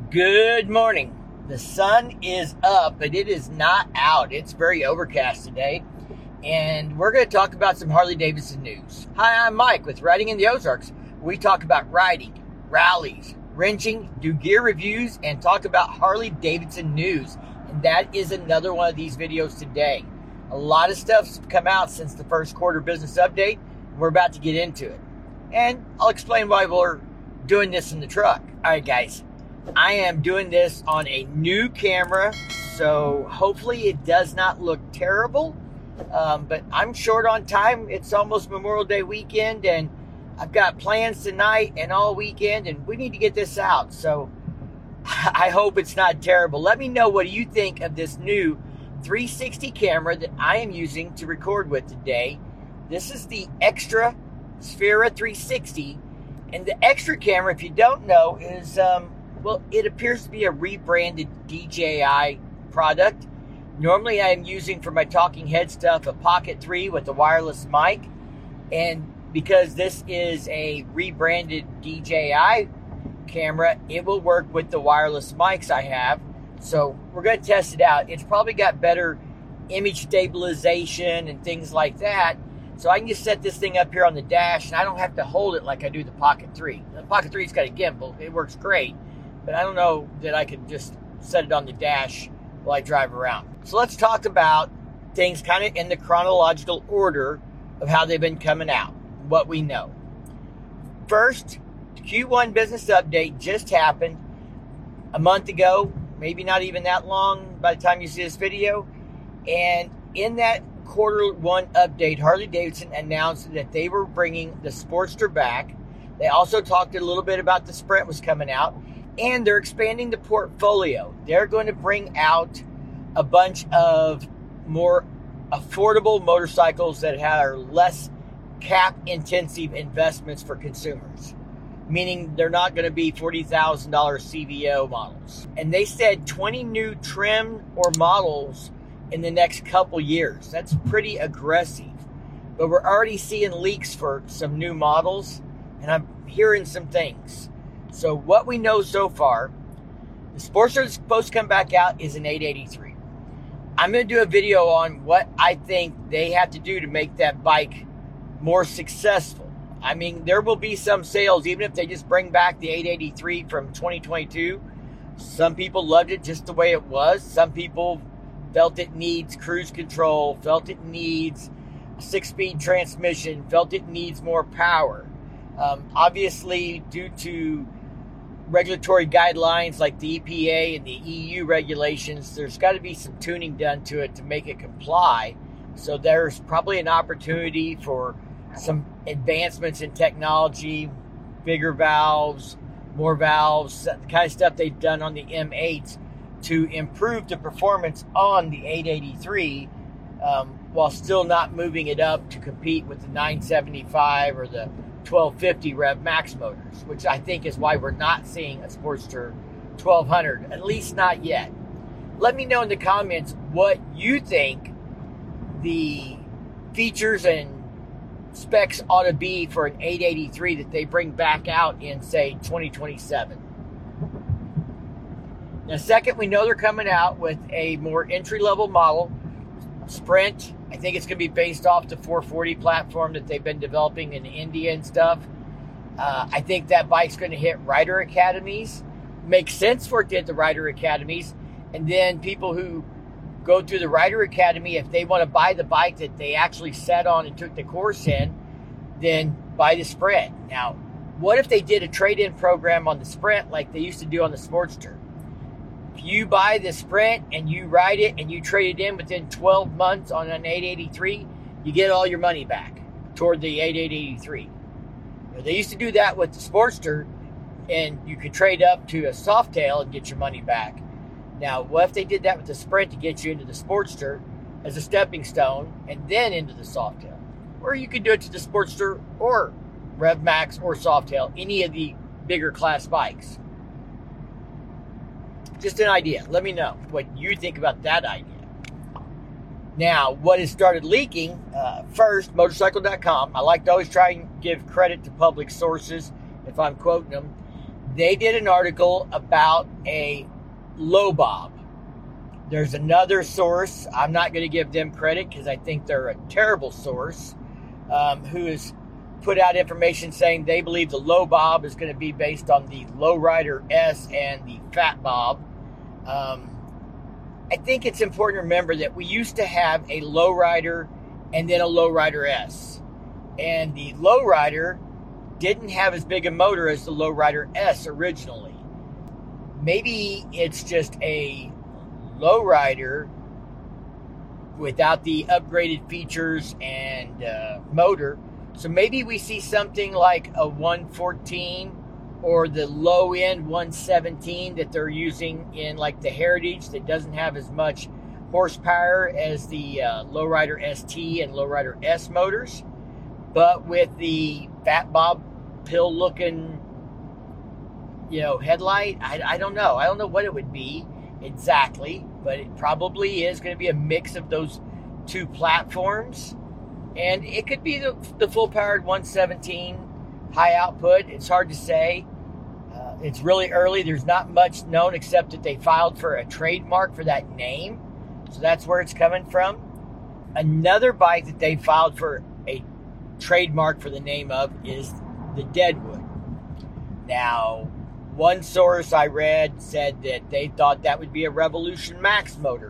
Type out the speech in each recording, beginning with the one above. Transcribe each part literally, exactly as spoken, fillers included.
Good morning. The sun is up, but it is not out. It's very overcast today. And we're going to talk about some Harley-Davidson news. Hi, I'm Mike with Riding in the Ozarks. We talk about riding, rallies, wrenching, do gear reviews, and talk about Harley-Davidson news. And that is another one of these videos today. A lot of stuff's come out since the first quarter business update. We're about to get into it. And I'll explain why we're doing this in the truck. All right, guys. I am doing this on a new camera, so hopefully it does not look terrible. Um, but I'm short on time. It's almost Memorial Day weekend, and I've got plans tonight and all weekend, and we need to get this out. So I hope it's not terrible. Let me know what you think of this new three sixty camera that I am using to record with today. This is the Extra Sphera three sixty, and the Extra camera, if you don't know, is... Um, Well, it appears to be a rebranded D J I product. Normally, I am using for my talking head stuff a Pocket three with a wireless mic. And because this is a rebranded D J I camera, it will work with the wireless mics I have. So we're going to test it out. It's probably got better image stabilization and things like that. So I can just set this thing up here on the dash, and I don't have to hold it like I do the Pocket three. The Pocket three's got a gimbal. It works great. But I don't know that I could just set it on the dash while I drive around. So let's talk about things kind of in the chronological order of how they've been coming out, what we know. First, the Q one business update just happened a month ago, maybe not even that long by the time you see this video. And in that quarter one update, Harley-Davidson announced that they were bringing the Sportster back. They also talked a little bit about the Sprint was coming out. And they're expanding the portfolio. They're going to bring out a bunch of more affordable motorcycles that are less cap-intensive investments for consumers. Meaning they're not going to be forty thousand dollars C V O models. And they said twenty new trim or models in the next couple years. That's pretty aggressive. But we're already seeing leaks for some new models. And I'm hearing some things. So what we know so far, the Sportster that's supposed to come back out is an eight eighty-three. I'm going to do a video on what I think they have to do to make that bike more successful. I mean, there will be some sales, even if they just bring back the eight eighty-three from twenty twenty-two. Some people loved it just the way it was. Some people felt it needs cruise control, felt it needs a six-speed transmission, felt it needs more power. Um, obviously, due to regulatory guidelines like the E P A and the E U regulations, there's got to be some tuning done to it to make it comply. So there's probably an opportunity for some advancements in technology, bigger valves, more valves, the kind of stuff they've done on the M eights to improve the performance on the eight eighty-three um, while still not moving it up to compete with the nine seventy-five or the twelve fifty Rev Max motors, which I think is why we're not seeing a Sportster twelve hundred, at least not yet. Let me know in the comments what you think the features and specs ought to be for an eight eighty-three that they bring back out in, say, twenty twenty-seven. Now, second, we know they're coming out with a more entry-level model, Sprint. I think it's going to be based off the four forty platform that they've been developing in India and stuff. Uh, I think that bike's going to hit rider academies. Makes sense for it to hit the rider academies. And then people who go through the rider academy, if they want to buy the bike that they actually sat on and took the course in, then buy the Sprint. Now, what if they did a trade-in program on the Sprint like they used to do on the Sportster? If you buy the Sprint and you ride it and you trade it in within twelve months on an eight eighty-three, you get all your money back toward the eight eighty-three. Now, they used to do that with the Sportster, and you could trade up to a Softail and get your money back. Now, what if they did that with the Sprint to get you into the Sportster as a stepping stone and then into the Softail? Or you could do it to the Sportster or Rev Max or Softail, any of the bigger class bikes. Just an idea. Let me know what you think about that idea. Now, what has started leaking, uh, first, motorcycle dot com. I like to always try and give credit to public sources if I'm quoting them. they did an article about a low bob. There's another source, I'm not going to give them credit because I think they're a terrible source, um, who has put out information saying they believe the low bob is going to be based on the Lowrider S and the Fat Bob. Um, I think it's important to remember that we used to have a Lowrider and then a Lowrider S. And the Lowrider didn't have as big a motor as the Lowrider S originally. Maybe it's just a Lowrider without the upgraded features and uh, motor. So maybe we see something like a one fourteen or the low-end one seventeen that they're using in like the Heritage that doesn't have as much horsepower as the uh, Lowrider S T and Lowrider S motors, but with the Fat Bob pill looking, you know, headlight. I, I don't know. I don't know what it would be exactly, but it probably is going to be a mix of those two platforms. And it could be the, the full-powered one seventeen high output. It's hard to say. Uh, it's really early. There's not much known except that they filed for a trademark for that name. So that's where it's coming from. Another bike that they filed for a trademark for the name of is the Deadwood. Now, one source I read said that they thought that would be a Revolution Max motor.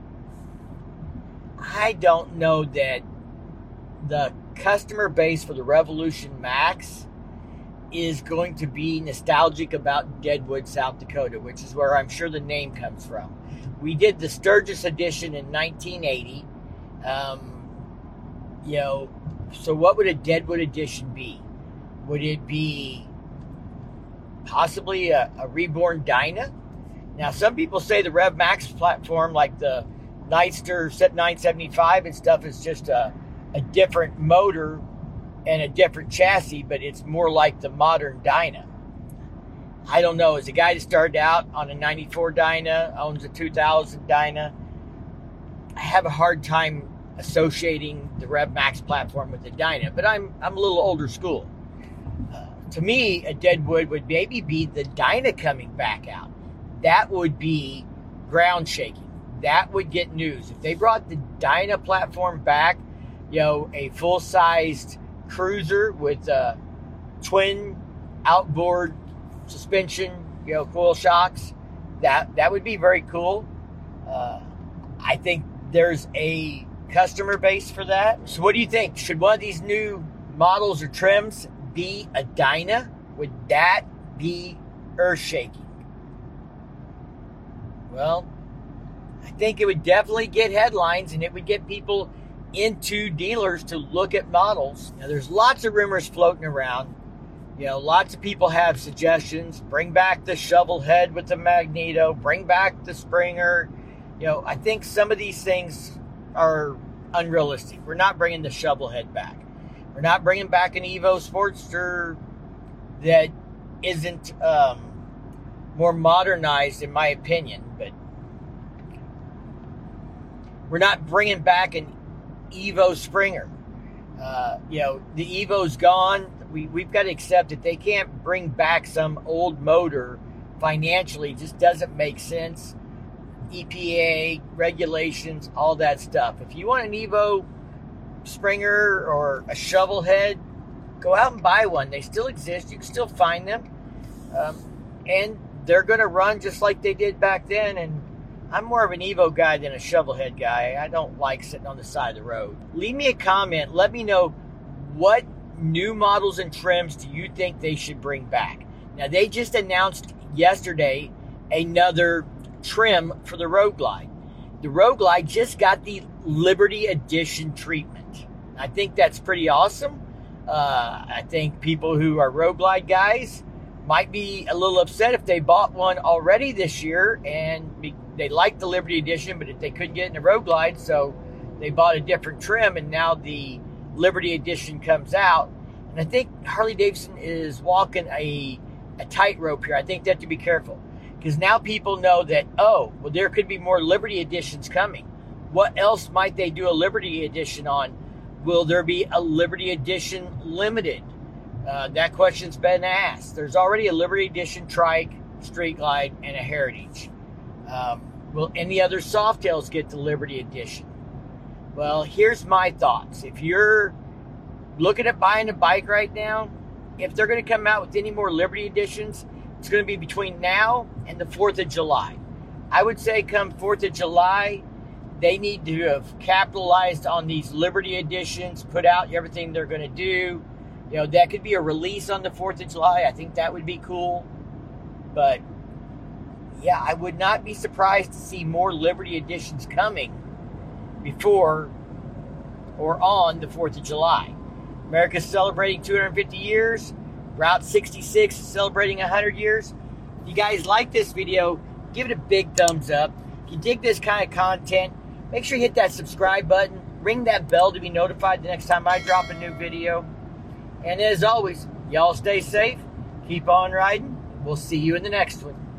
I don't know that the customer base for the Revolution Max is going to be nostalgic about Deadwood, South Dakota, which is where I'm sure the name comes from. We did the Sturgis edition in nineteen eighty. Um, you know, so what would a Deadwood edition be? Would it be possibly a, a reborn Dyna? Now, some people say the Rev Max platform, like the Nightster nine seventy-five and stuff, is just a a different motor and a different chassis, but it's more like the modern Dyna. I don't know. As a guy that started out on a ninety-four Dyna, owns a two thousand Dyna, I have a hard time associating the Rev Max platform with the Dyna, but I'm I'm a little older school. Uh, to me, a Deadwood would maybe be the Dyna coming back out. That would be ground shaking. That would get news. If they brought the Dyna platform back, you know, a full-sized cruiser with uh, twin outboard suspension, you know, coil shocks, that that would be very cool. Uh, I think there's a customer base for that. So what do you think? Should one of these new models or trims be a Dyna? Would that be earth-shaking? Well, I think it would definitely get headlines, and it would get people into dealers to look at models. Now, there's lots of rumors floating around. You know, lots of people have suggestions. Bring back the shovel head with the magneto. Bring back the Springer. You know, I think some of these things are unrealistic. We're not bringing the shovel head back. We're not bringing back an Evo Sportster that isn't um, more modernized, in my opinion. But we're not bringing back an Evo Springer. Uh, you know, the Evo's gone. We, we've got to accept that they can't bring back some old motor financially. It just doesn't make sense. E P A, regulations, all that stuff. If you want an Evo Springer or a shovel head, go out and buy one. They still exist. You can still find them. Um, and they're going to run just like they did back then. And I'm more of an Evo guy than a shovelhead guy. I don't like sitting on the side of the road. Leave me a comment. Let me know what new models and trims do you think they should bring back. Now, they just announced yesterday another trim for the Road Glide. The Road Glide just got the Liberty Edition treatment. I think that's pretty awesome. Uh, I think people who are Road Glide guys might be a little upset if they bought one already this year and be, they liked the Liberty Edition, but if they couldn't get in the Road Glide, so they bought a different trim, and now the Liberty Edition comes out. And I think Harley-Davidson is walking a, a tightrope here. I think they have to be careful, because now people know that, oh, well, there could be more Liberty Editions coming. What else might they do a Liberty Edition on? Will there be a Liberty Edition Limited? Uh, that question's been asked. There's already a Liberty Edition Trike, Street Glide, and a Heritage. Um, will any other Softails get the Liberty Edition? Well, here's my thoughts. If you're looking at buying a bike right now, if they're going to come out with any more Liberty Editions, it's going to be between now and the fourth of July. I would say come fourth of July, they need to have capitalized on these Liberty Editions, put out everything they're going to do. You know, that could be a release on the fourth of July. I think that would be cool. But, yeah, I would not be surprised to see more Liberty Editions coming before or on the fourth of July. America's celebrating two hundred fifty years. Route sixty-six is celebrating one hundred years. If you guys like this video, give it a big thumbs up. If you dig this kind of content, make sure you hit that subscribe button. Ring that bell to be notified the next time I drop a new video. And as always, y'all stay safe. Keep on riding. We'll see you in the next one.